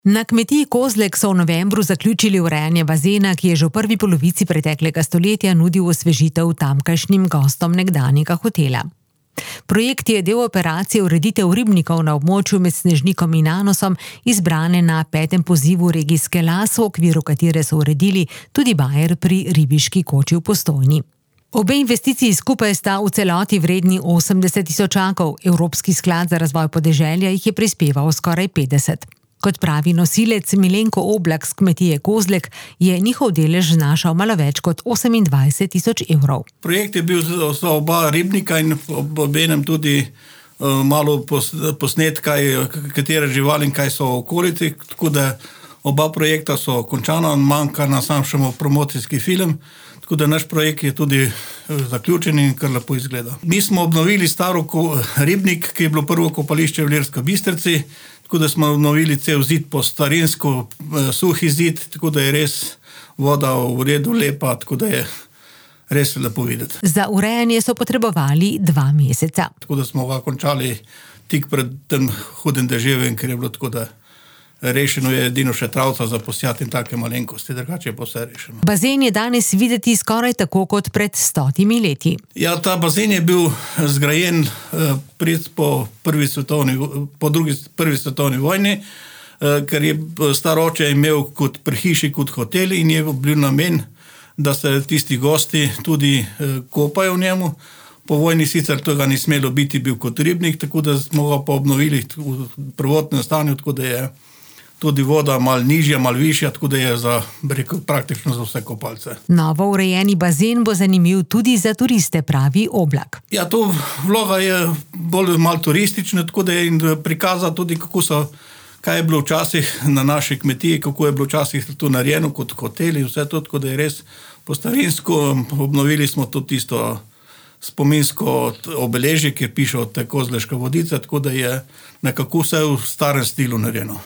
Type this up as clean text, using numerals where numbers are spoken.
Na kmetiji Kozlek so v novembru zaključili urejanje bazena, ki je že v prvi polovici preteklega stoletja nudil osvežitev tamkajšnjim gostom nekdanjega hotela. Projekt je del operacije ureditev ribnikov na območju med Snežnikom in Anosom, izbrane na 5. pozivu regijske LAS, v okviru katere so uredili tudi bajer pri ribiški koči v Postojni. Obe investiciji skupaj sta v celoti vredni 80 tisočakov, Evropski sklad za razvoj podeželja jih je prispeval skoraj 50. Kot pravi nosilec Milenko Oblak z kmetije Kozlek, je njihov delež znašal malo več kot 28 tisoč evrov. Projekt je bil za oba ribnika in obenem tudi malo posnetka, katere živali in kaj so v okolici, tako da oba projekta so končana, manjka nam samo promocijski film, tako da naš projekt je tudi zaključen in kar lepo izgleda. Mi smo obnovili staro ribnik, ki je bilo prvo kopališče v Ilirski Bistrici, tako da smo obnovili cel zid po starinsko, suhi zid, tako da je res voda v redu, lepa, tako da je res lepo videti. Za urejanje so potrebovali 2 meseca. Tako da smo ga končali tik pred tem hudim deževjem, ker je bilo tako, da rešeno je edino še travca za posjati in take malenkosti, drugače je pa vse rešeno. Bazen je danes videti skoraj tako kot pred 100 leti. Ja, ta bazen je bil zgrajen po prvi svetovni vojni, ker je star oče imel kot pri hiši, kot hotel in je bil namen, da se tisti gosti tudi kopajo v njemu. Po vojni sicer tega ni smelo biti, bil kot ribnik, tako da smo ga pa obnovili v prvotnem stanju, tako da je tudi voda malo nižja, malo višja, tako da je praktično za vse kopalce. Novo urejeni bazen bo zanimiv tudi za turiste, pravi Oblak. Ja, to vloga je bolj malo turistična, tako da je prikaza tudi, kaj je bilo včasih na naši kmetiji, kako je bilo včasih tu narejeno kot hoteli, vse to, tako da je res po starinsko. Obnovili smo tudi tisto spominsko obeležje, ki piše od Kozleška vodica, tako da je nekako vse v starem stilu narejeno.